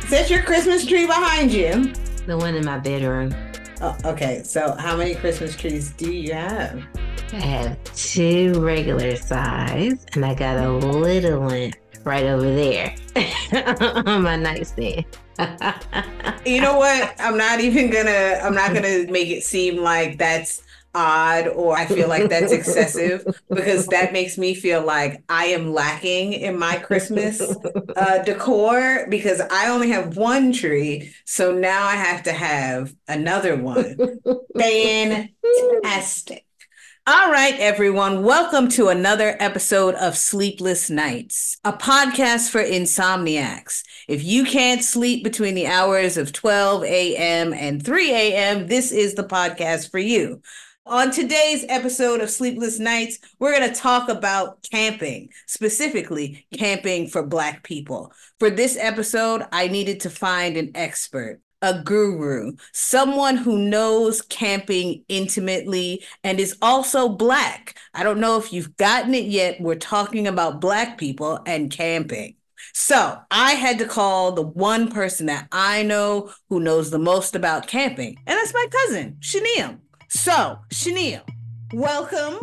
Set your Christmas tree behind you. The one in my bedroom. Oh, okay. So how many Christmas trees do you have? I have 2 regular size, and I got a little one right over there on my nightstand. You know what? I'm not gonna make it seem like that's odd or I feel like that's excessive, because that makes me feel like I am lacking in my Christmas decor, because I only have one tree, so now I have to have another one. Fantastic. All right, everyone. Welcome to another episode of Sleepless Nights, a podcast for insomniacs. If you can't sleep between the hours of 12 a.m. and 3 a.m., this is the podcast for you. On today's episode of Sleepless Nights, we're going to talk about camping, specifically camping for Black people. For this episode, I needed to find an expert, a guru, someone who knows camping intimately and is also Black. I don't know if you've gotten it yet. We're talking about Black people and camping. So I had to call the one person that I know who knows the most about camping, and that's my cousin, Shaniel. So, Shaniel, welcome.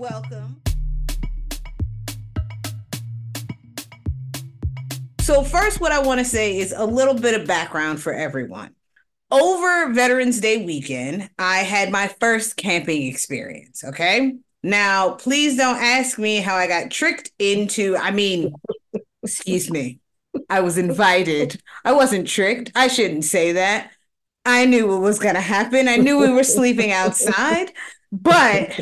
So first, what I want to say is a little bit of background for everyone. Over Veterans Day weekend, I had my first camping experience, okay? Now, please don't ask me how I got tricked into, excuse me, I was invited. I wasn't tricked. I shouldn't say that. I knew what was going to happen. I knew we were sleeping outside, but,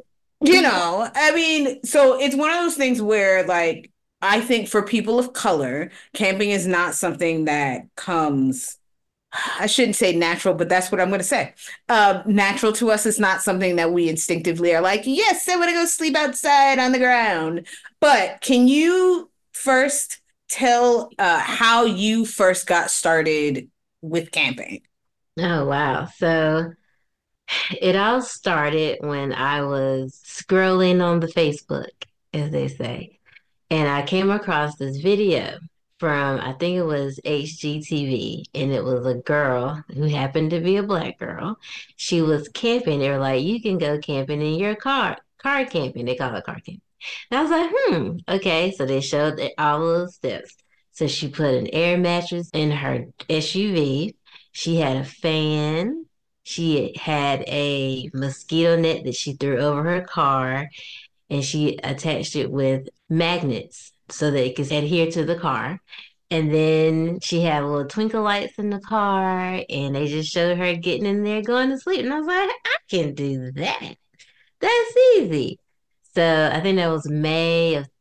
so it's one of those things where, like, I think for people of color, camping is not something that comes, I shouldn't say natural, but that's what I'm going to say. Natural to us is not something that we instinctively are like, yes, I want to go sleep outside on the ground. But can you first tell how you first got started with camping? Oh, wow. So it all started when I was scrolling on the Facebook, as they say, and I came across this video from, I think it was HGTV, and it was a girl who happened to be a Black girl. She was camping. They were like, you can go camping in your car camping. They call it car camping. And I was like, okay. So they showed all of the steps. So she put an air mattress in her SUV. She had a fan. She had a mosquito net that she threw over her car, and she attached it with magnets so that it could adhere to the car. And then she had little twinkle lights in the car, and they just showed her getting in there, going to sleep. And I was like, I can do that. That's easy. So I think that was May of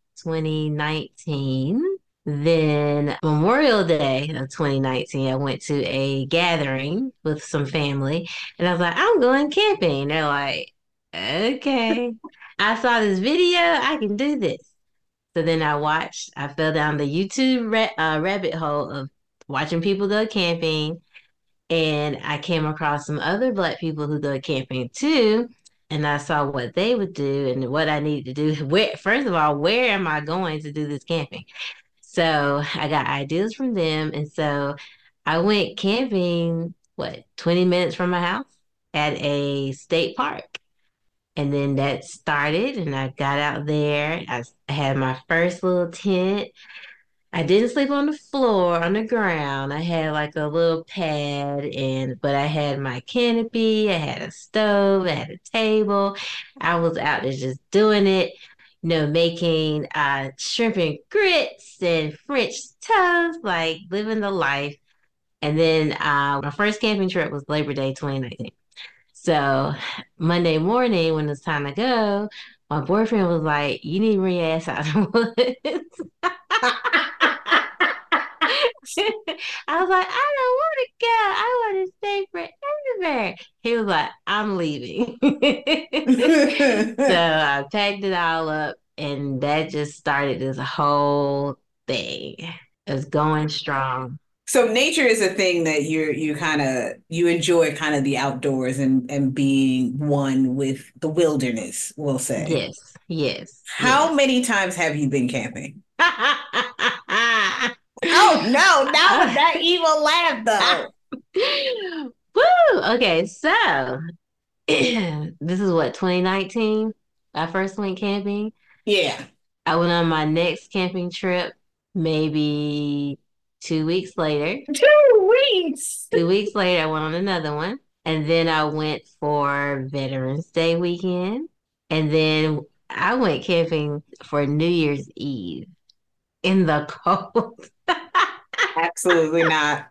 2019. Then Memorial Day of 2019, I went to a gathering with some family, and I was like, I'm going camping. They're like, okay. I saw this video, I can do this. So then I fell down the YouTube rabbit hole of watching people go camping, and I came across some other Black people who go camping too. And I saw what they would do and what I needed to do. First of all, where am I going to do this camping? So I got ideas from them. And so I went camping, 20 minutes from my house at a state park. And then that started, and I got out there. I had my first little tent. I didn't sleep on the floor, on the ground. I had like a little pad, but I had my canopy, I had a stove, I had a table. I was out there just doing it, making shrimp and grits and French toast, like living the life. And then my first camping trip was Labor Day 2019. So Monday morning, when it's time to go, my boyfriend was like, "You need to bring your ass out of the woods." I was like, "I don't want to go. I want to stay forever." He was like, "I'm leaving." So I packed it all up, and that just started this whole thing. It was going strong. So nature is a thing that you enjoy, kind of the outdoors and being one with the wilderness, we'll say. Yes, yes, How yes. many times have you been camping? Oh no, not with that evil laugh though. Woo! Okay, so this is what, 2019? I first went camping. Yeah. I went on my next camping trip maybe 2 weeks later. 2 weeks. 2 weeks later, I went on another one. And then I went for Veterans Day weekend. And then I went camping for New Year's Eve in the cold. Absolutely not.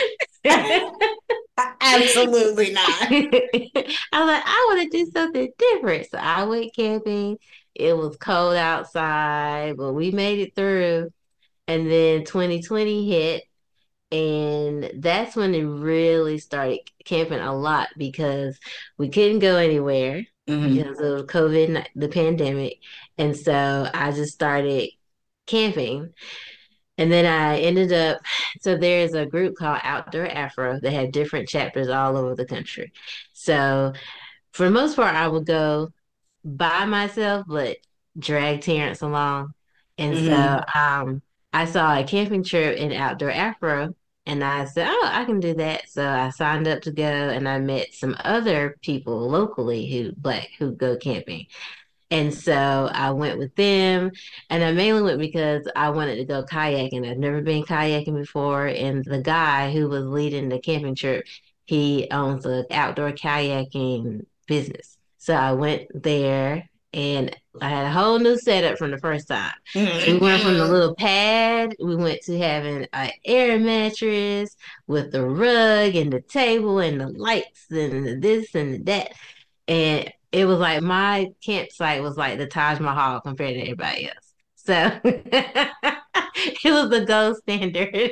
Absolutely not. I was like, I want to do something different. So I went camping. It was cold outside, but we made it through. And then 2020 hit, and that's when it really started camping a lot because we couldn't go anywhere Hmm. because of COVID, the pandemic. And so I just started camping. And then I ended up, so there's a group called Outdoor Afro that had different chapters all over the country. So for the most part, I would go by myself, but drag Terrence along. And so Hmm. I saw a camping trip in Outdoor Afro, and I said, "Oh, I can do that." So I signed up to go, and I met some other people locally who black who go camping. And so I went with them, and I mainly went because I wanted to go kayaking. I've never been kayaking before, and the guy who was leading the camping trip, he owns an outdoor kayaking business. So I went there, and I had a whole new setup from the first time. So we went from the Hmm. little pad, we went to having an air mattress with the rug and the table and the lights and the this and the that. And it was like my campsite was like the Taj Mahal compared to everybody else. So it was the gold standard.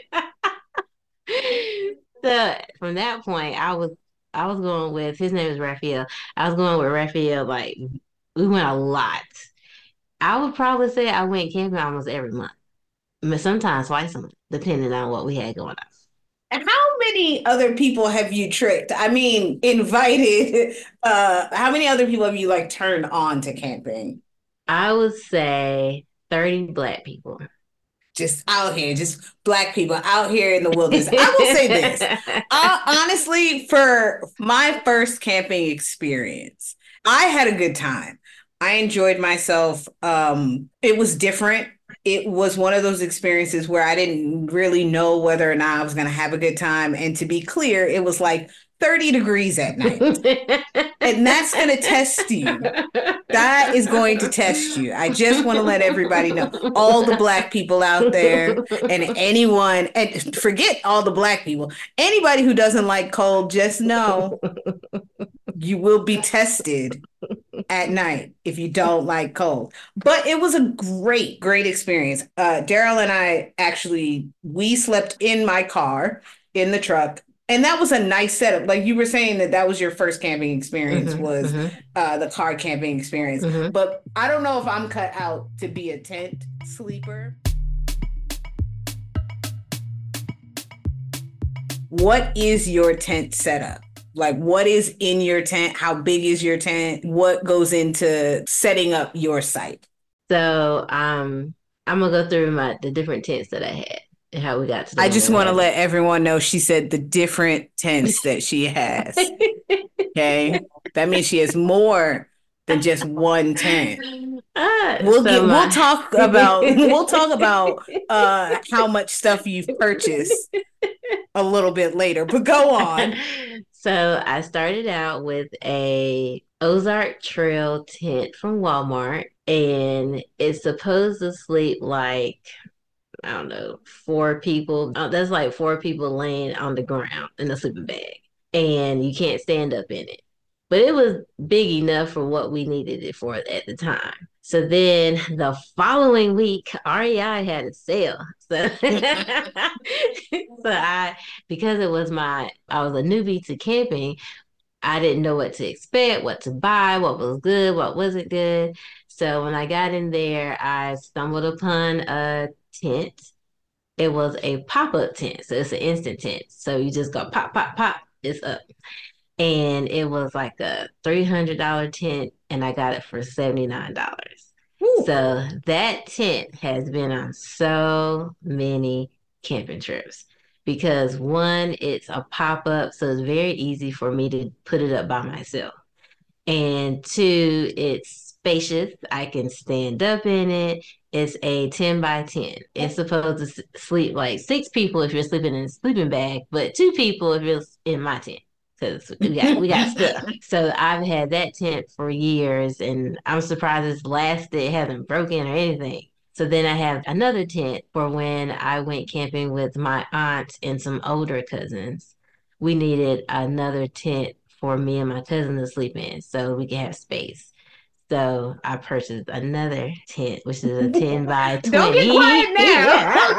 So from that point, I was going with his name is Raphael. I was going with Raphael like we went a lot. I would probably say I went camping almost every month. I mean, sometimes twice a month, depending on what we had going on. And how many other people have you tricked? I mean, invited. How many other people have you like turned on to camping? I would say 30 black people. Just out here, just black people out here in the wilderness. I will say this. Honestly, for my first camping experience, I had a good time. I enjoyed myself. It was different. It was one of those experiences where I didn't really know whether or not I was going to have a good time. And to be clear, it was like 30 degrees at night. And that's going to test you. That is going to test you. I just want to let everybody know, all the black people out there, and anyone, and forget all the black people, anybody who doesn't like cold, just know you will be tested at night if you don't like cold. But it was a great, great experience. Daryl and I actually, we slept in my car in the truck. And that was a nice setup. Like you were saying that that was your first camping experience Hmm. was Hmm. the car camping experience. Hmm. But I don't know if I'm cut out to be a tent sleeper. What is your tent setup? Like, what is in your tent? How big is your tent? What goes into setting up your site? So I'm gonna go through the different tents that I had and how we got to the I one just that we're want to having. let everyone know she said the different tents that she has. Okay. That means she has more than just one tent. So We'll my talk about we'll talk about how much stuff you've purchased a little bit later, but go on. So I started out with a Ozark Trail tent from Walmart, and it's supposed to sleep like, I don't know, four people. That's like four people laying on the ground in a sleeping bag, and you can't stand up in it. But it was big enough for what we needed it for at the time. So then the following week, REI had a sale. So, so because I was a newbie to camping, I didn't know what to expect, what to buy, what was good, what wasn't good. So when I got in there, I stumbled upon a tent. It was a pop-up tent. So it's an instant tent. So you just go pop, pop, pop, it's up. And it was like a $300 tent, and I got it for $79. Whew. So that tent has been on so many camping trips because one, it's a pop-up, so it's very easy for me to put it up by myself. And two, it's spacious. I can stand up in it. It's a 10 by 10. It's supposed to sleep like six people if you're sleeping in a sleeping bag, but two people if you're in my tent. Because we got stuff. So I've had that tent for years and I'm surprised it's lasted, it hasn't broken or anything. So then I have another tent for when I went camping with my aunt and some older cousins. We needed another tent for me and my cousin to sleep in so we can have space. So I purchased another tent, which is a 10 by Don't get 20. quiet now.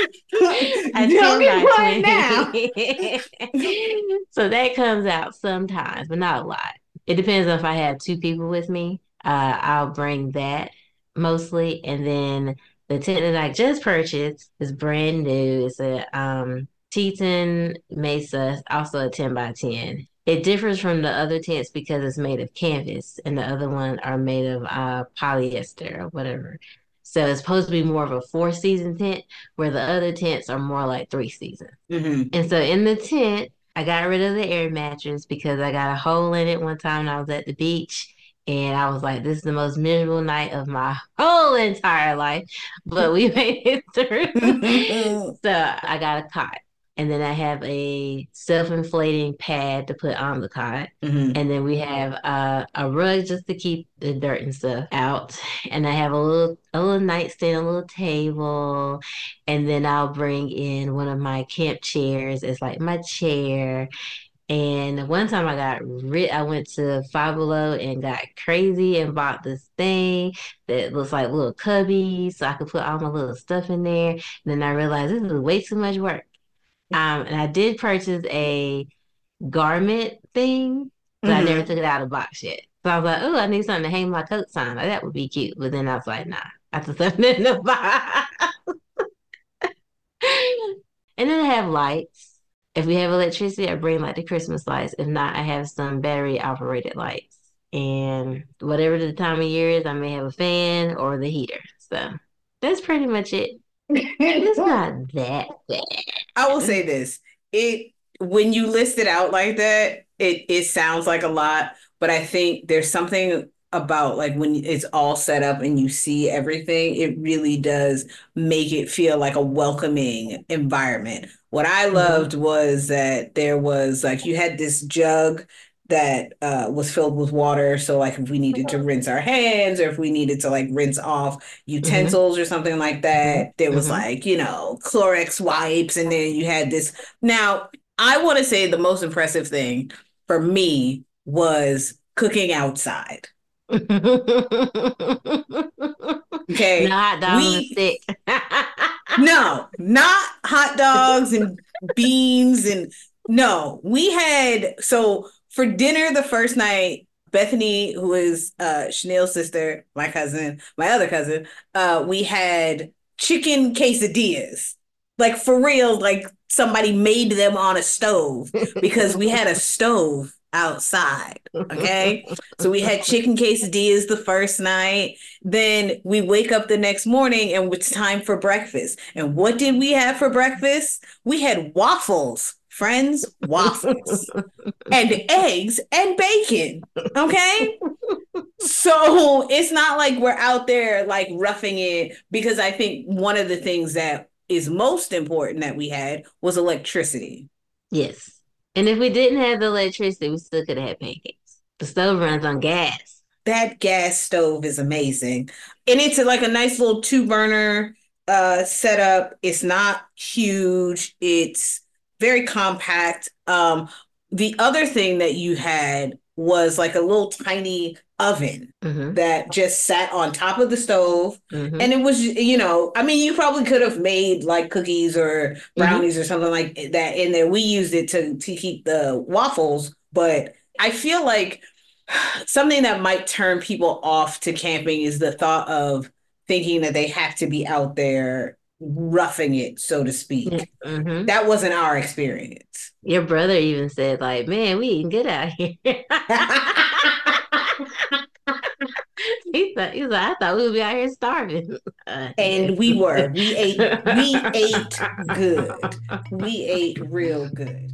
A Don't 10 get by quiet now. 20. So that comes out sometimes, but not a lot. It depends on if I have two people with me. I'll bring that mostly. And then the tent that I just purchased is brand new. It's a Teton Mesa, also a 10 by 10. It differs from the other tents because it's made of canvas and the other one are made of polyester or whatever. So it's supposed to be more of a 4 season tent where the other tents are more like 3 seasons. Mm-hmm. And so in the tent, I got rid of the air mattress because I got a hole in it one time when I was at the beach. And I was like, this is the most miserable night of my whole entire life. But we made it through. So I got a cot. And then I have a self-inflating pad to put on the cot. Mm-hmm. And then we have a rug just to keep the dirt and stuff out. And I have a little nightstand, a little table. And then I'll bring in one of my camp chairs as like my chair. And one time I went to Five Below and got crazy and bought this thing that looks like little cubbies so I could put all my little stuff in there. And then I realized this is way too much work. And I did purchase a garment thing, but I never took it out of the box yet. So I was like, oh, I need something to hang my coats on. Like, that would be cute. But then I was like, nah, I put something in the box. And then I have lights. If we have electricity, I bring like the Christmas lights. If not, I have some battery operated lights. And whatever the time of year is, I may have a fan or the heater. So that's pretty much it. It's not that bad. I will say this. It when you list it out like that, it sounds like a lot, but I think there's something about like when it's all set up and you see everything, it really does make it feel like a welcoming environment. What I loved was that there was like you had this jug that was filled with water. So like if we needed to rinse our hands or if we needed to like rinse off utensils or something like that, there was like, Clorox wipes and then you had this. Now, I want to say the most impressive thing for me was cooking outside. Okay. No hot dogs on a stick. No, not hot dogs and beans and no. So for dinner the first night, Bethany, who is Chanel's sister, my cousin, my other cousin, we had chicken quesadillas. Like for real, like somebody made them on a stove because we had a stove outside. Okay. So we had chicken quesadillas the first night. Then we wake up the next morning and it's time for breakfast. And what did we have for breakfast? We had waffles, friends, waffles, and eggs and bacon. Okay. So it's not like we're out there like roughing it because I think one of the things that is most important that we had was electricity. Yes. And if we didn't have the electricity, we still could have had pancakes. The stove runs on gas. That gas stove is amazing. And it's like a nice little 2 burner setup. It's not huge. It's very compact. The other thing that you had was like a little tiny oven that just sat on top of the stove. And it was, I mean, you probably could have made like cookies or brownies or something like that in there. We used it to keep the waffles, but I feel like something that might turn people off to camping is the thought of thinking that they have to be out there roughing it, so to speak. That wasn't our experience. Your brother even said, like, man, we eating good out here. He's like, I thought we would be out here starving. And Yes. we were. We ate good. We ate real good.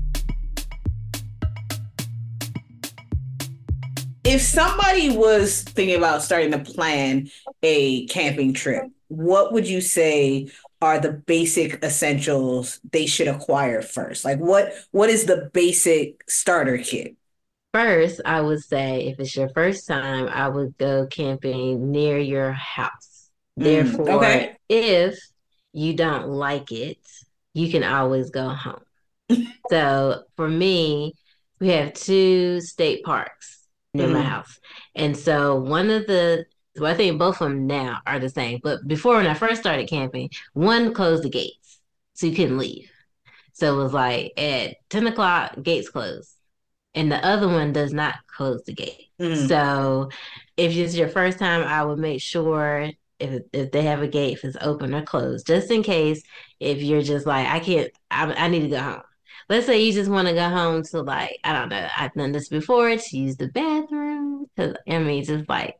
If somebody was thinking about starting to plan a camping trip, what would you say are the basic essentials they should acquire first? Like what is the basic starter kit? First, I would say if it's your first time, I would go camping near your house. Therefore, Okay. if you don't like it, you can always go home. So for me, we have two state parks near my Mm, house. And so well, I think both of them now are the same. But before, when I first started camping, one closed the gates, so you couldn't leave. So it was like at 10 o'clock, gates closed, and the other one does not close the gate. mm, So if it's your first time, I would make sure if they have a gate, if it's open or closed, just in case if you're just like, I need to go home. Let's say you just want to go home to like, I don't know, I've done this before to use the bathroom. Cause I mean, just like,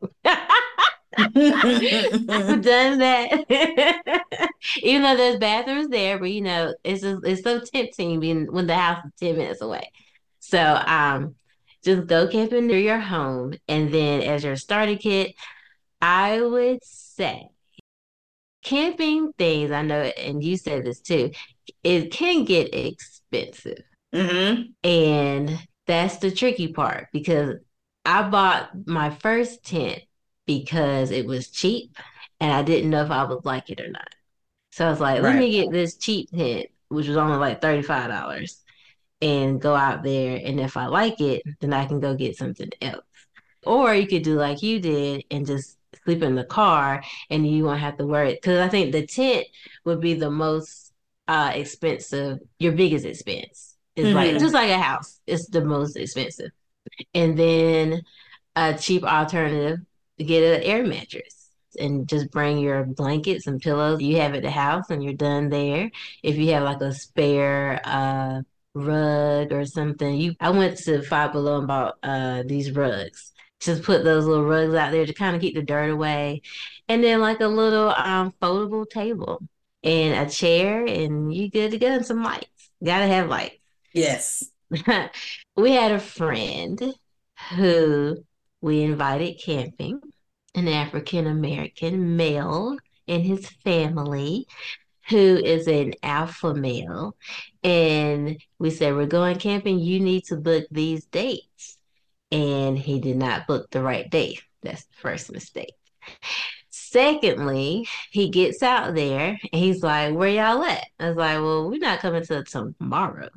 I've done that. Even though there's bathrooms there, but it's so tempting being when the house is 10 minutes away. So just go camping near your home. And then as your starter kit, I would say camping things, I know, and you said this too, it can get expensive. hmm And that's the tricky part because I bought my first tent because it was cheap and I didn't know if I would like it or not. So I was like, let Right. me get this cheap tent, which was only like $35, and go out there. And if I like it, then I can go get something else. Or you could do like you did and just sleep in the car and you won't have to worry. Because I think the tent would be the most expensive, your biggest expense. It's like just hmm like a house, it's the most expensive. And then a cheap alternative, get an air mattress and just bring your blankets and pillows you have at the house and you're done there. If you have like a spare rug or something, you I went to Five Below and bought these rugs. Just put those little rugs out there to kind of keep the dirt away. And then like a little foldable table and a chair and you good to go and some lights. Gotta have lights. Yes. We had a friend who we invited camping, an African American male and his family, who is an alpha male. And we said, we're going camping. You need to book these dates. And he did not book the right date. That's the first mistake. Secondly, he gets out there and he's like, where y'all at? I was like, well, we're not coming till tomorrow.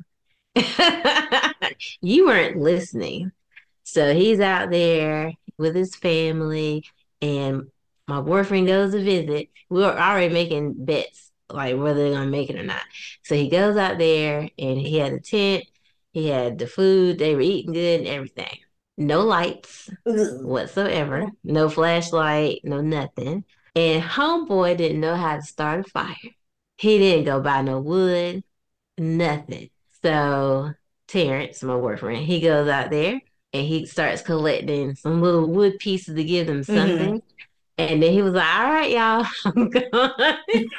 You weren't listening. So he's out there with his family, and my boyfriend goes to visit. We were already making bets, like whether they're gonna make it or not. So he goes out there, and he had a tent. He had the food. They were eating good and everything. No lights Ugh. whatsoever. No flashlight. No nothing. And homeboy didn't know how to start a fire. He didn't go buy no wood. Nothing. So Terrence, my boyfriend, he goes out there and he starts collecting some little wood pieces to give them hmm something. And then he was like, all right, y'all, I'm gone.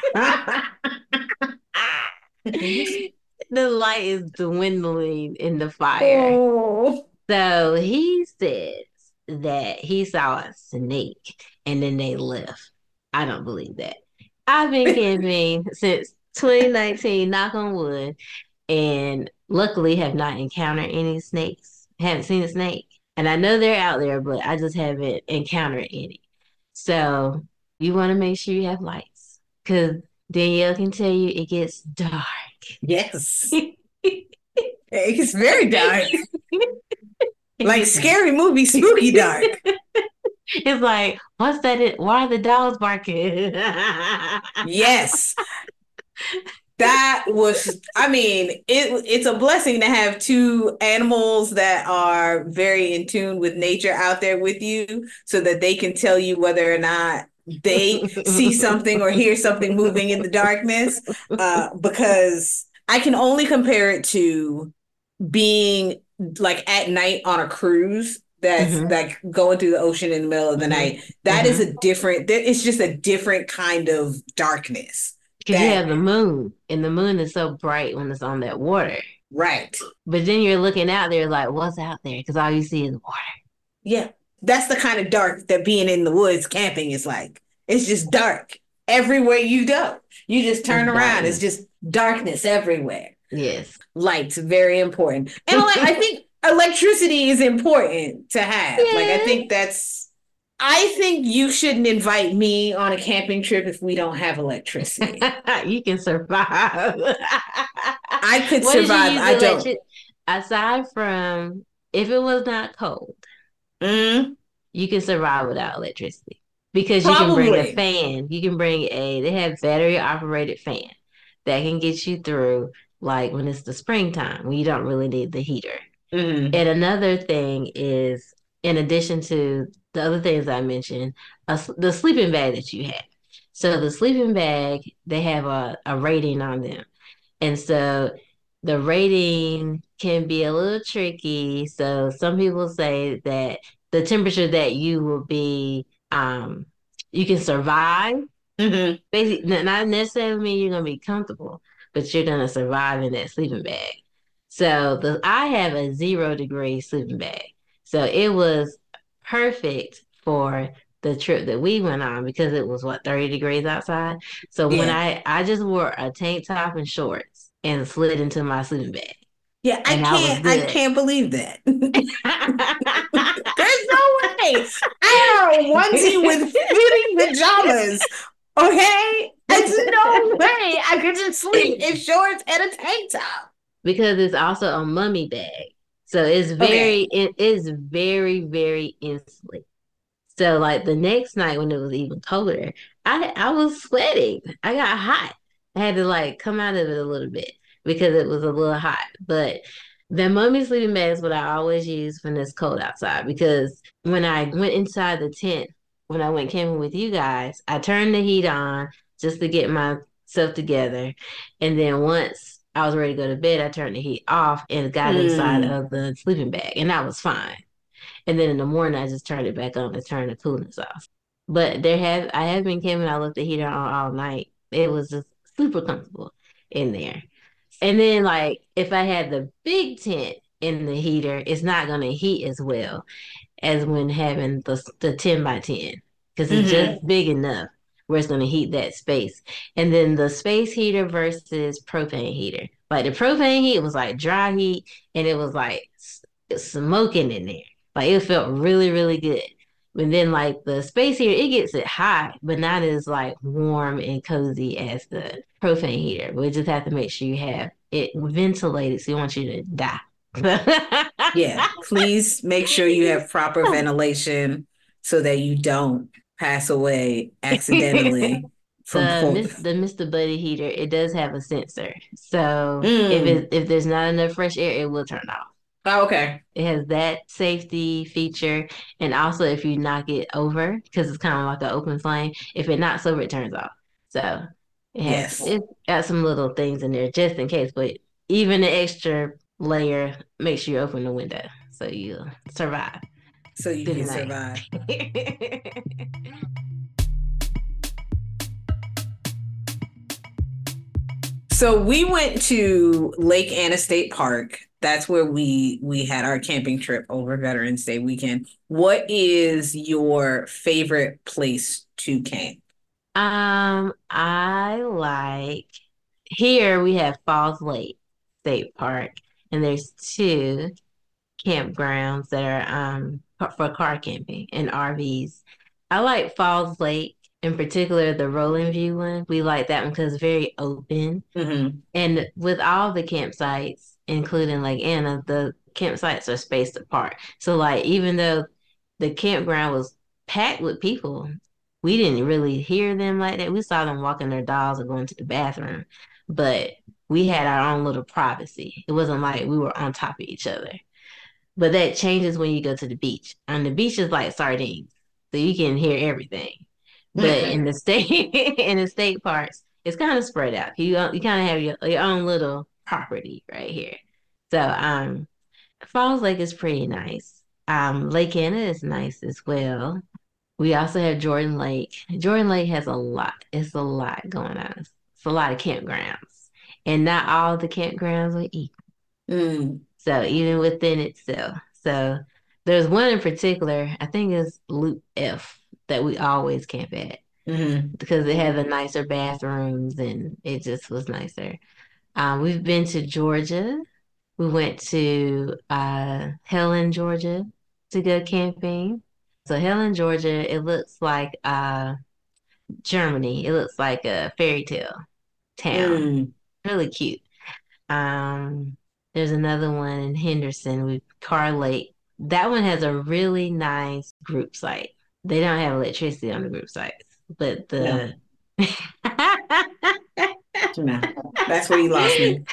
The light is dwindling in the fire. Oh. So he says that he saw a snake and then they left. I don't believe that. I've been camping since 2019, knock on wood, and luckily have not encountered any snakes. Haven't seen a snake. And I know they're out there, but I just haven't encountered any. So you want to make sure you have lights because Danielle can tell you it gets dark. Yes. It's very dark. It Like gets scary movie, spooky dark. it's like, what's that? Why are the dogs barking? Yes. That was, I mean, it's a blessing to have two animals that are very in tune with nature out there with you so that they can tell you whether or not they see something or hear something moving in the darkness. Because I can only compare it to being like at night on a cruise. that's Mm-hmm. like going through the ocean in the middle of the Mm-hmm. night. That is Mm-hmm. a different, it's just a different kind of darkness. Because you That, have the moon, and the moon is so bright when it's on that water. right. But then you're looking out there like, what's out there? Because all you see is water. Yeah. That's the kind of dark that being in the woods camping is like. It's just dark everywhere you go. You just turn It's around, it's darkness. just darkness everywhere. Yes. Light's very important. And I think electricity is important to have. Like, Yeah. I think you shouldn't invite me on a camping trip if we don't have electricity. You can survive. I could What did you survive. use I don't. electric? Aside from if it was not cold, Mm, you can survive without electricity because you can bring a probably. fan. You can bring they have battery operated fan that can get you through like when it's the springtime when you don't really need the heater. Mm, And another thing is, in addition to the other things I mentioned, the sleeping bag that you have. So the sleeping bag, they have a rating on them. And so the rating can be a little tricky. So some people say that the temperature that you will be, you can survive. mm, Basically, not necessarily mean you're gonna be comfortable, but you're gonna survive in that sleeping bag. So I have a 0 degree sleeping bag. So it was perfect for the trip that we went on because it was what 30 degrees outside. So when yeah. I just wore a tank top and shorts and slid into my sleeping bag Yeah, and I was I good. can't believe that. There's no way. I had a onesie with fitting pajamas. Okay? There's no way I could just sleep in shorts and a tank top. Because it's also a mummy bag. So Okay. it is very, very insulated. So like the next night when it was even colder, I was sweating. I got hot. I had to like come out of it a little bit because it was a little hot. But the mummy sleeping bag is what I always use when it's cold outside because when I went inside the tent, when I went camping with you guys, I turned the heat on just to get myself together. And then once I was ready to go to bed, I turned the heat off and got inside Mm. of the sleeping bag, and that was fine. And then in the morning, I just turned it back on to turn the coolness off. But I have been camping. I left the heater on all night. It was just super comfortable in there. And then like if I had the big tent in the heater, it's not gonna heat as well as when having the 10 by 10 because it's Hmm. just big enough where it's going to heat that space. And then the space heater versus propane heater. Like the propane heat was like dry heat and it was like smoking in there. Like it felt really, really good. And then like the space heater, it gets it hot, but not as like warm and cozy as the propane heater. We just have to make sure you have it ventilated so you want you to die. Yeah. Please make sure you have proper ventilation so that you don't pass away accidentally from cold. The Mr. Buddy heater, it does have a sensor. So Mm. if there's not enough fresh air, it will turn off. Oh, okay. It has that safety feature. And also if you knock it over, because it's kind of like an open flame, if it knocks over, it turns off. So Yes. it got some little things in there just in case, but even the extra layer, make sure you open the window so you survive So you through the can night. survive. So we went to Lake Anna State Park. That's where we had our camping trip over Veterans Day weekend. What is your favorite place to camp? I like here we have Falls Lake State Park, and there's two campgrounds that are for car camping and RVs. I like Falls Lake, in particular the Rolling View one. We like that one because it's very open. Hmm. And with all the campsites, including Lake Anna, the campsites are spaced apart. So like even though the campground was packed with people, we didn't really hear them like that. We saw them walking their dogs or going to the bathroom, but we had our own little privacy. It wasn't like we were on top of each other. But that changes when you go to the beach. And the beach is like sardines. So you can hear everything. But in the state in the state parks, it's kind of spread out. You kind of have your own little property right here. So Falls Lake is pretty nice. Lake Anna is nice as well. We also have Jordan Lake. Jordan Lake has a lot. It's a lot going on. It's a lot of campgrounds, and not all the campgrounds are equal. Mm, So even within itself. So there's one in particular, I think it's Loop F that we always camp at hmm because it has a nicer bathrooms and it just was nicer. We've been to Georgia. We went to Helen, Georgia to go camping. So Helen, Georgia, it looks like Germany. It looks like a fairy tale town. mm. Really cute. Um, there's another one in Henderson with Car Lake. That one has a really nice group site. They don't have electricity on the group sites, but No, the no, that's where you lost me.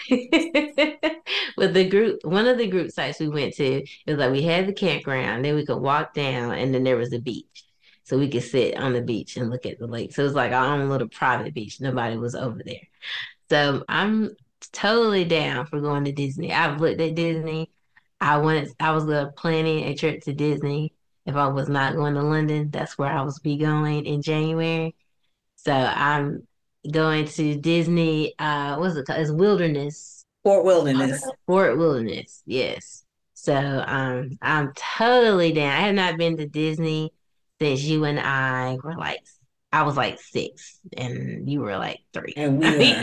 But the group, one of the group sites we went to, it was like we had the campground, then we could walk down, and then there was a beach. So we could sit on the beach and look at the lake. So it was like our own little private beach. Nobody was over there. So I'm totally down for going to Disney. I've looked at Disney. I was planning a trip to Disney. If I was not going to London, that's where I was be going in January. So I'm going to Disney. What's it called? It's Wilderness. Fort Wilderness. Fort Wilderness. Yes. So I'm totally down. I have not been to Disney since you and I was like 6 and you were like 3. And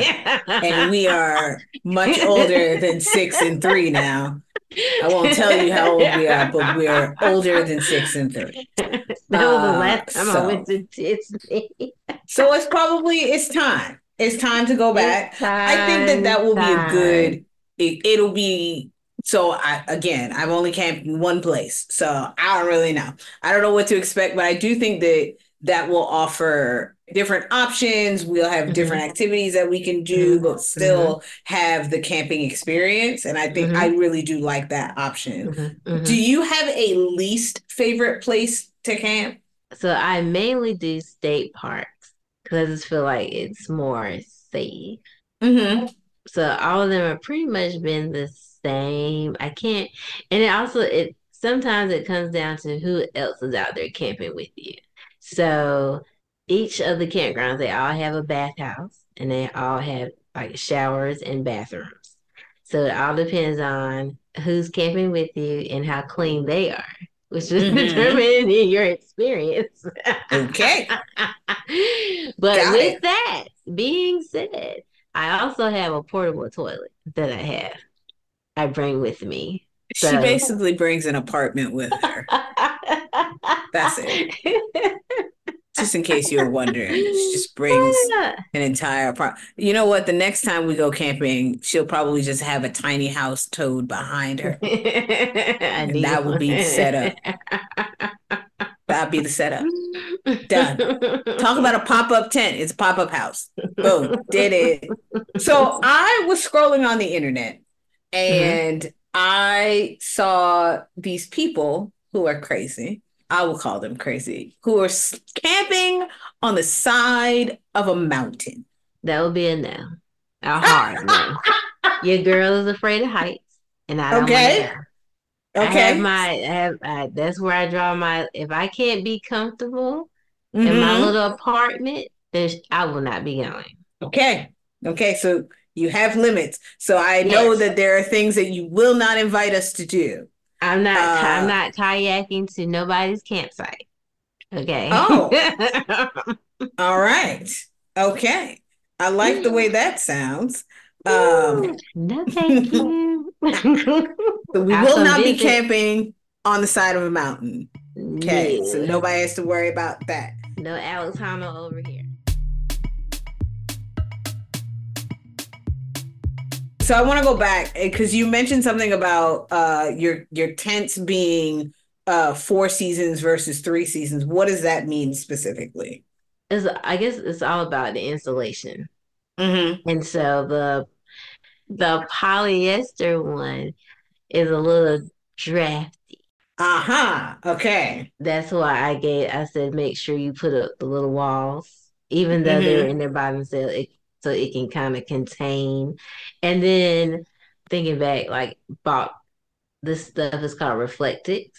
we are much older than 6 and 3 now. I won't tell you how old we are, but we're older than 6 and 3. That was the last time I went So to Disney. so it's time. It's time to go back. I think that will be a good. It'll be. So I've only camped in one place, so I don't really know. I don't know what to expect, but I do think that will offer different options. We'll have different activities that we can do, but still have the camping experience. And I think I really do like that option. Do you have a least favorite place to camp? So I mainly do state parks because I just feel like it's more safe. Mm-hmm. So all of them have pretty much been the same. I can't, and it sometimes it comes down to who else is out there camping with you. So each of the campgrounds, they all have a bathhouse and they all have like showers and bathrooms. So it all depends on who's camping with you and how clean they are, which is Mm-hmm. determined in your experience. Okay. But Got with it. that being said, I also have a portable toilet that I bring with me. She So basically brings an apartment with her. That's it. Just in case you were wondering, she just brings an entire apartment. You know what? The next time we go camping, she'll probably just have a tiny house towed behind her. I And need that will be the setup. That'll be the setup. Done. Talk about a pop-up tent. It's a pop-up house. Boom. Did it. So I was scrolling on the internet Mhm. and I saw these people who are crazy. I will call them crazy, who are camping on the side of a mountain. That would be a no. A hard no. Your girl is afraid of heights, and I don't want to Okay. go. Okay. That's where I draw if I can't be comfortable in my Mm-hmm. little apartment, then I will not be going. Okay. Okay. So you have limits. So I know Yes. that there are things that you will not invite us to do. I'm Uh, not kayaking to nobody's campsite. Okay. oh, all right. Okay. I like the way that sounds. Um, No, thank you. so we I'll will come not be visit. camping on the side of a mountain. Okay. So No, nobody has to worry about that. no Alex Honnold over here. So I want to go back because you mentioned something about your tents being 4 seasons versus 3 seasons. What does that mean specifically? I guess it's all about the insulation. Mm-hmm. And so the polyester one is a little drafty. Aha. Okay. That's why I said make sure you put up the little walls, even though they're Mm-hmm. in there by themselves, so it can kind of contain. And then thinking back, like bought this stuff is called Reflectix.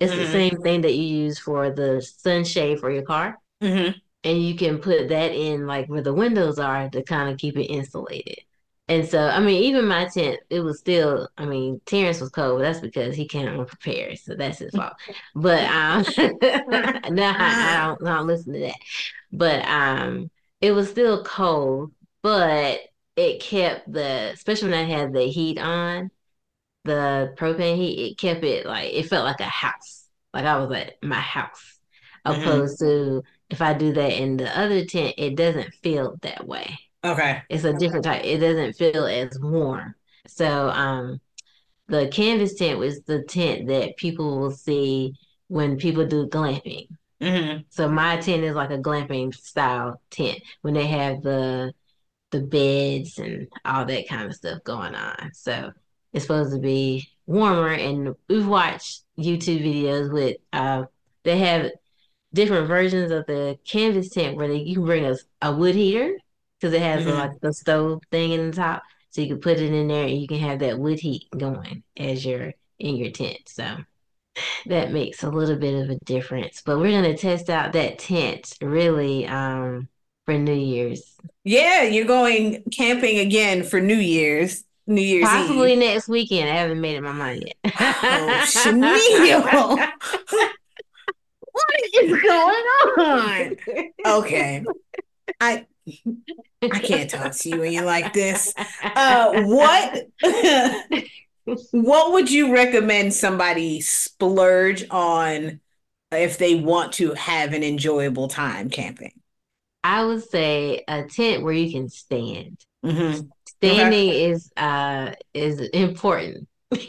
It's the Mm-hmm. same thing that you use for the sunshade for your car. Mm-hmm. And you can put that in like where the windows are to kind of keep it insulated. And so, I mean, even my tent, it was still, I mean, Terrence was cold, but that's because he came unprepared. So that's his fault. But no, I don't listen to that. But it was still cold, but it kept especially when I had the heat on, the propane heat, it kept it like it felt like a house. Like I was at my house. Mm-hmm. Opposed to if I do that in the other tent, it doesn't feel that way. Okay. It's a different type. It doesn't feel as warm. So the canvas tent was the tent that people will see when people do glamping. Mm-hmm. So my tent is like a glamping style tent when they have the beds and all that kind of stuff going on. So it's supposed to be warmer. And we've watched YouTube videos with they have different versions of the canvas tent where you can bring a wood heater because it has Mm-hmm. like the stove thing in the top. So you can put it in there and you can have that wood heat going as you're in your tent. So that makes a little bit of a difference. But we're gonna test out that tent really for New Year's. Yeah, you're going camping again for New Year's Possibly Eve. next weekend. I haven't made up my mind Oh, Chanel. What is going on? Okay. I I can't talk to you when you're like this. What what would you recommend somebody splurge on if they want to have an enjoyable time camping? I would say a tent where you can stand. Mm-hmm. Okay. Standing is important.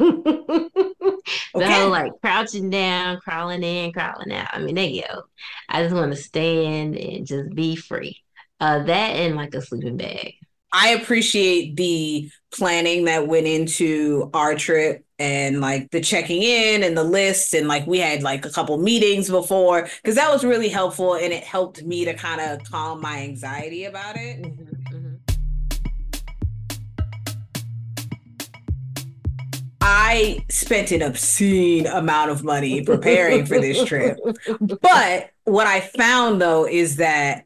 The whole Okay. like crouching down, crawling in, crawling out. I mean, they go. I just want to stand and just be free. That and like a sleeping bag. I appreciate the planning that went into our trip and like the checking in and the list. And like we had like a couple meetings before because that was really helpful and it helped me to kind of calm my anxiety about it. Mm-hmm. I spent an obscene amount of money preparing for this trip. But what I found though is that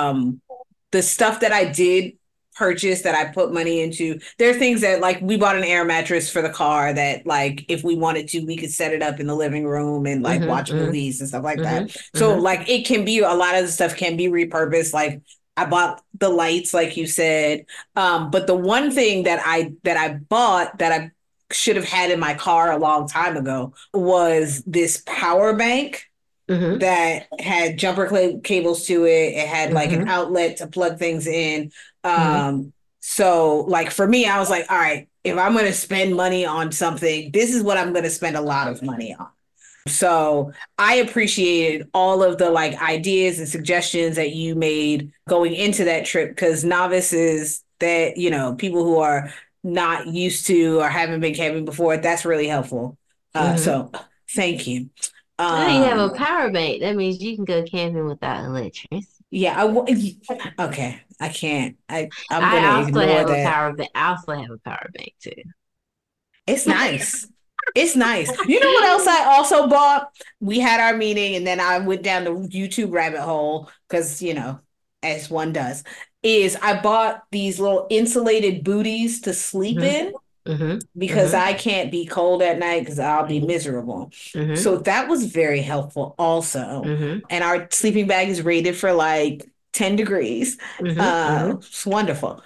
the stuff that I did purchase that I put money into, there are things that like we bought an air mattress for the car that like if we wanted to, we could set it up in the living room and like Mm-hmm. watch movies and stuff like that. Mm-hmm. So Mm-hmm. like it can be a lot of the stuff can be repurposed. Like I bought the lights, like you said. But the one thing that I bought that I should have had in my car a long time ago was this power bank Mm-hmm. that had jumper cables to it. It had like an Mm-hmm. outlet to plug things in. Mm-hmm. So like for me, I was like, all right, if I'm going to spend money on something, this is what I'm going to spend a lot of money on. So I appreciated all of the like ideas and suggestions that you made going into that trip because novices that, people who are not used to or haven't been camping before, that's really helpful. Mm-hmm. So thank you. Now you have a Um, power bank. That means you can go camping without electricity. yeah, okay, I can't. I'm gonna I also ignore have a that. power bank. I also have a power bank too. It's nice. It's nice. You know what else I also bought? We had our meeting and then I went down the YouTube rabbit hole because, as one does, is I bought these little insulated booties to sleep Mm-hmm. in because Mm-hmm. I can't be cold at night because I'll be Mm-hmm. miserable. Mm-hmm. So that was very helpful also. Mm-hmm. And our sleeping bag is rated for like 10 degrees. Mm-hmm. It's wonderful.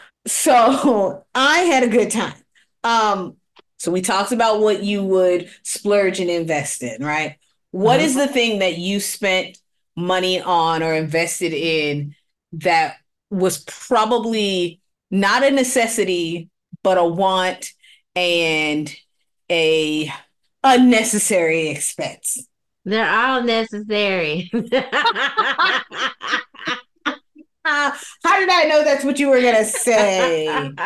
So I had a good time. Um, so we talked about what you would splurge and invest in, right? What is Mm-hmm. the thing that you spent money on or invested in that was probably not a necessity, but a want and a unnecessary expense? They're all necessary. How did I know that's what you were gonna say?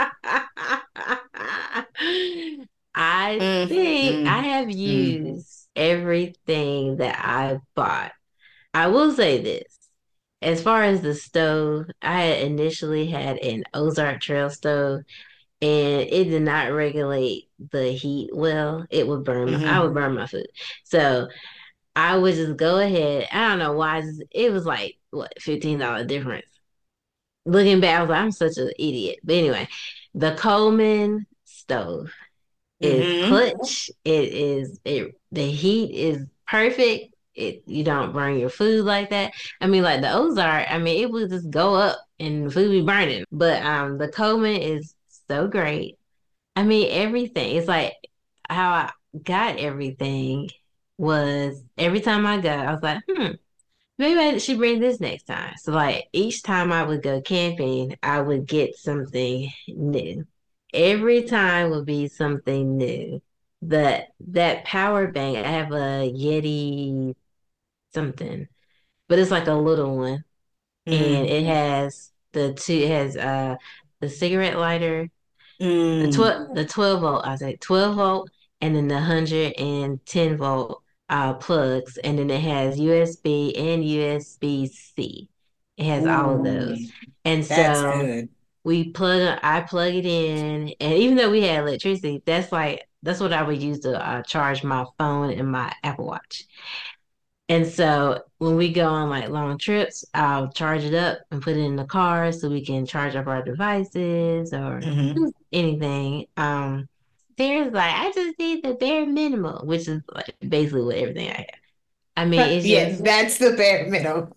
I Mm, think I mm, have mm. used everything that I bought. I will say this. As far as the stove, I had initially had an Ozark Trail stove and it did not regulate the heat well. It would burn I Mm-hmm. would burn my food. So I would just go ahead. I don't know why. It was like, what, $15 difference. Looking back, I was like, I'm such an idiot. But anyway, the Coleman stove is Mm-hmm. clutch. The heat is perfect. You don't burn your food like that. I mean, like the Ozark, I mean, it would just go up and the food be burning. But the Coleman is so great. I mean, everything. It's like how I got everything was every time I go, I was like, maybe I should bring this next time. So like each time I would go camping, I would get something new. Every time would be something new. That power bank, I have a Yeti something, but it's like a little one. And Mm-hmm. it has the cigarette lighter, Mm. the 12 volt, I was like 12 volt, and then the 110 volt plugs, and then it has USB and USB-C. It has all of those. Ooh, And that's so good. I plug it in, and even though we had electricity, that's what I would use to charge my phone and my Apple Watch. And so when we go on like long trips, I'll charge it up and put it in the car so we can charge up our devices or Mm-hmm. anything. There's like, I just need the bare minimum, which is like basically what everything I have. I mean, it's Yeah, just that's the bare minimum.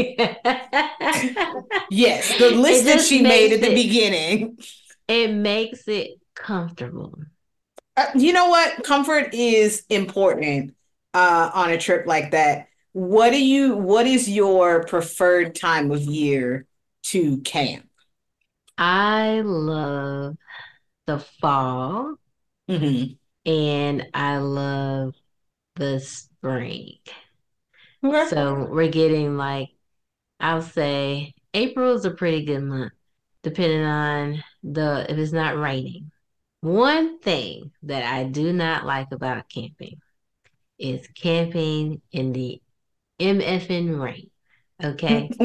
it Yes, the list that just she made makes at the beginning. it comfortable. You know what? Comfort is important on a trip like that. What is your preferred time of year to camp? I love the fall Hmm. and I love the spring. Okay. So we're getting like, I'll say April is a pretty good month, depending on if it's not raining. One thing that I do not like about camping is camping in the MFN rain. Okay.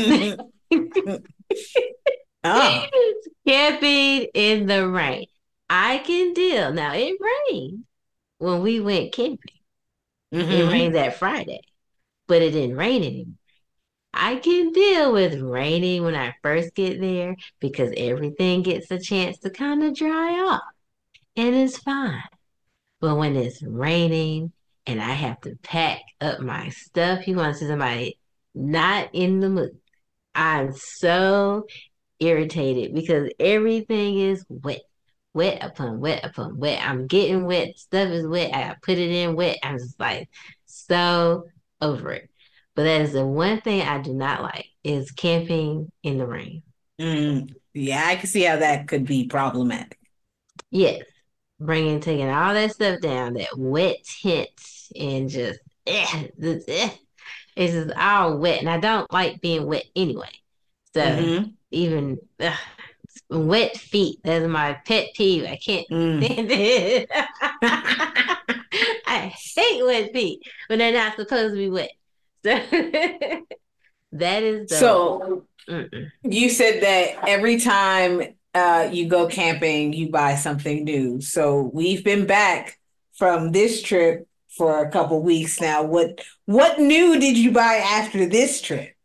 Oh. Camping in the rain. I can deal. Now it rained when we went camping. It Hmm. rained that Friday, but it didn't rain anymore. I can deal with raining when I first get there because everything gets a chance to kind of dry off and it's fine. But when it's raining and I have to pack up my stuff, you want to see somebody not in the mood. I'm so irritated because everything is wet. Wet upon wet upon wet. I'm getting wet. Stuff is wet. I put it in wet. I'm just like so over it. But that is the one thing I do not like is camping in the rain. Mm. Yeah, I can see how that could be problematic. Yes, taking all that stuff down, that wet tent, and just it's just all wet, and I don't like being wet anyway. So Hmm. even wet feet, that's my pet peeve. I can't Mm. stand it. I hate wet feet when they're not supposed to be wet. So that is the So mm-mm. you said that every time you go camping, you buy something new. So we've been back from this trip for a couple weeks now. What new did you buy after this trip?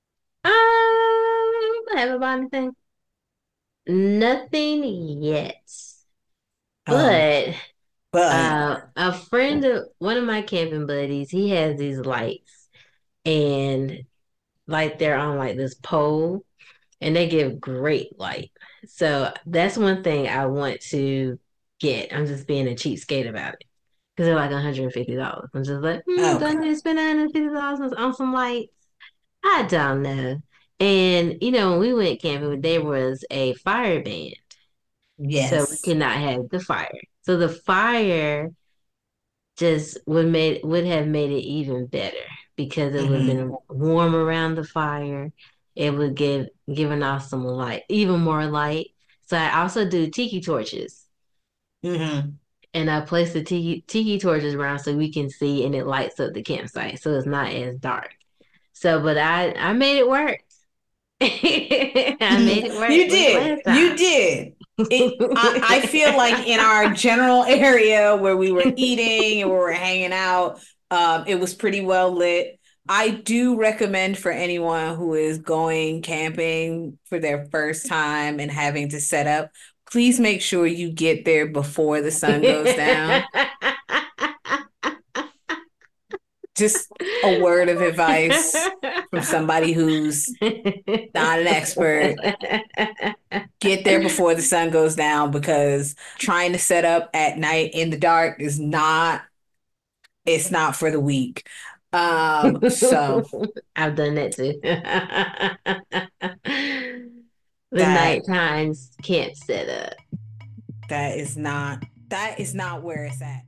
I haven't bought anything. Nothing yet. Oh, But but a friend of one of my camping buddies, he has these lights and like they're on like this pole and they give great light. So that's one thing I want to get. I'm just being a cheapskate about it. Because they're like $150. I'm just like, do I okay. need to spend $150 on some lights? I don't know. And when we went camping, there was a fire ban. So we Yes. could not have the fire. So the fire just would have made it even better because it would have Hmm. been warm around the fire. It would given off some light, even more light. So I also do tiki torches, Hmm. and I place the tiki torches around so we can see, and it lights up the campsite, so it's not as dark. So, but I made it work. I made it work You this did. last You time. did. I feel like in our general area where we were eating and where we were hanging out, It was pretty well lit. I do recommend for anyone who is going camping for their first time and having to set up, please make sure you get there before the sun goes down. Just a word of advice from somebody who's not an expert. Get there before the sun goes down, because trying to set up at night in the dark is not, it's not for the weak. So I've done that too. The night that times can't set up. that is not, that is not where it's at.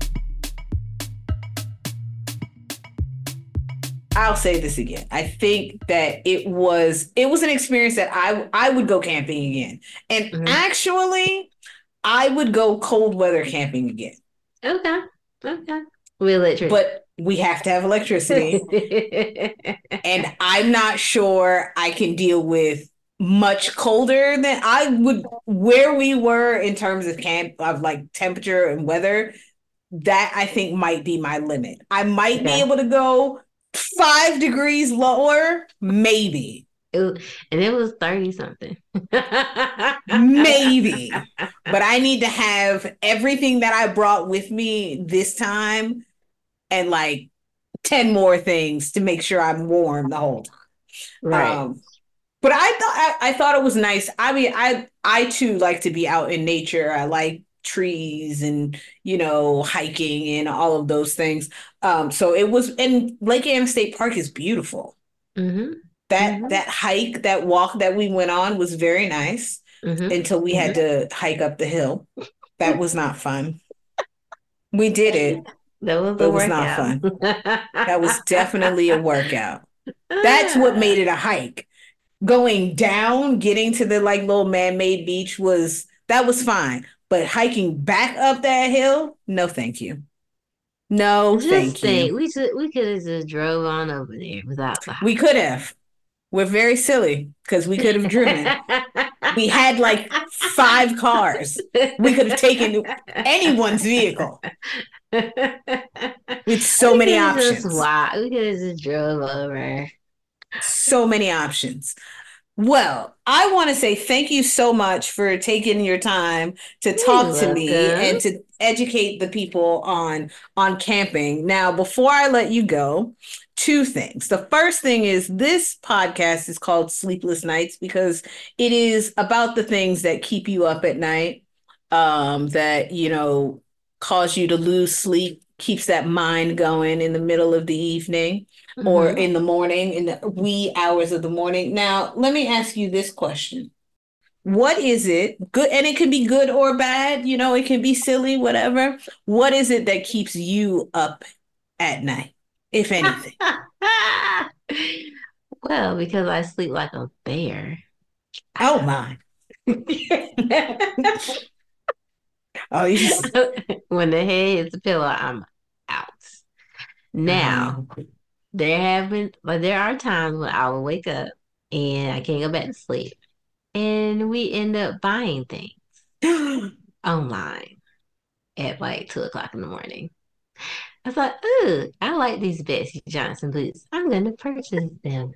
I'll say this again. I think that it was an experience that I would go camping again. And Mhm. actually, I would go cold weather camping again. Okay. Okay. We electric. But we have to have electricity. And I'm not sure I can deal with much colder than I would where we were in terms of camp of like temperature and weather. That I think might be my limit. I might be Okay. able to go 5 degrees lower, maybe. And it was 30 something. Maybe. But I need to have everything that I brought with me this time and like 10 more things to make sure I'm warm the whole time. Right. But I thought it was nice. I mean, I too like to be out in nature. I like trees and hiking and all of those things. So it was, and Lake Anna State Park is beautiful. Mm-hmm. That Mm-hmm. that hike, that walk that we went on was very nice Mm-hmm. until we had to hike up the hill. That was not fun. We did it, That was but a it was not workout. fun. That was definitely a workout. That's what made it a hike. Going down, getting to the like little man-made beach that was fine. But hiking back up that hill, no thank you. No, Just thank you. think, we could have just drove on over there without the We could have. We're very silly because we could have driven. We had like 5 cars. We could have taken anyone's vehicle with so We many could have just options. walked. We could have just drove over. So many options. Well, I want to say thank you so much for taking your time to You're talk to me welcome. and to educate the people on camping. Now, before I let you go, 2 things. The first thing is this podcast is called Sleepless Nights because it is about the things that keep you up at night, that cause you to lose sleep, keeps that mind going in the middle of the evening or Mm-hmm. in the morning, in the wee hours of the morning. Now, let me ask you this question. What is it good? And it can be good or bad, it can be silly, whatever. What is it that keeps you up at night, if anything? Well, because I sleep like a bear. Oh, my. Oh, you just, When the head hits the pillow, I'm out. Now, oh. there are times when I will wake up and I can't go back to sleep. And we end up buying things online at like 2 o'clock in the morning. I thought, ooh, I like these Betsy Johnson boots. I'm going to purchase them.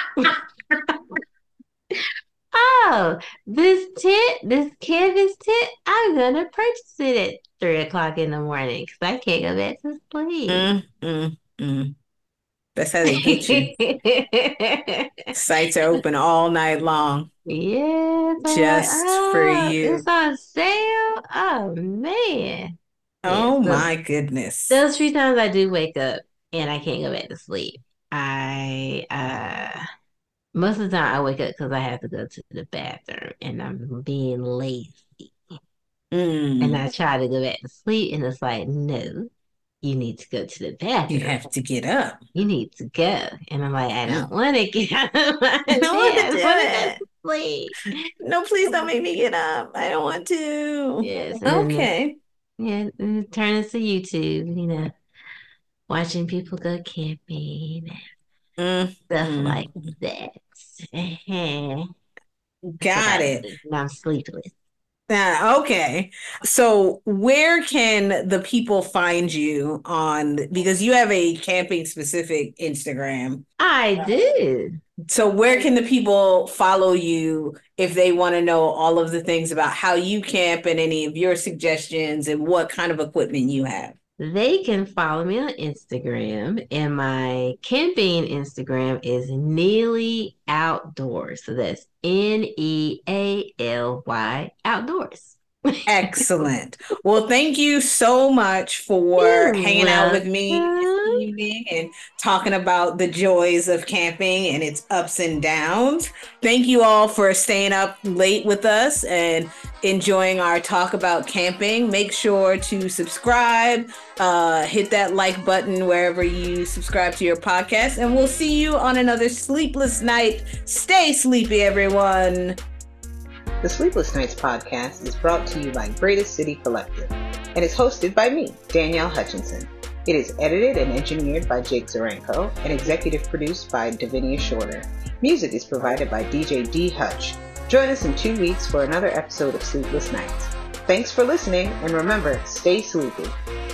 Oh, this canvas tent, I'm going to purchase it at 3 o'clock in the morning because I can't go back to sleep. Mm, mm, mm. That's how they get you. Sites are open all night long Yes, I'm like, just for oh, it's you. on sale. Oh man. Yeah, Oh, so my goodness. those 3 times I do wake up and I can't go back to sleep. I Most of the time I wake up because I have to go to the bathroom and I'm being lazy. And Mm. I try to go back to sleep and it's like, no, you need to go to the You bathroom. have to get up. You need to go. And I'm like, I don't Mm. want to get out of my I bed. don't want to I do want to go to it. sleep. No, please don't make me get up. I don't want to. Yes, and Okay. yeah, and turn us to YouTube, watching people go camping and Mm, stuff mm. like that. Uh-huh. That's what Got I it. do when I'm sleepless. Okay. So where can the people find you because you have a camping specific Instagram. I did. So where can the people follow you if they want to know all of the things about how you camp and any of your suggestions and what kind of equipment you have? They can follow me on Instagram, and my camping Instagram is Neely Outdoors. So that's Nealy Outdoors. Excellent. Well, thank you so much for You're hanging out with me this welcome. evening and talking about the joys of camping and its ups and downs. Thank you all for staying up late with us and enjoying our talk about camping. Make sure to subscribe, hit that like button wherever you subscribe to your podcast, and we'll see you on another sleepless night. Stay sleepy, everyone. The Sleepless Nights podcast is brought to you by Greatest City Collective and is hosted by me, Danielle Hutchinson. It is edited and engineered by Jake Zaranko and executive produced by Davinia Shorter. Music is provided by DJ D. Hutch. Join us in 2 weeks for another episode of Sleepless Nights. Thanks for listening, and remember, stay sleepy.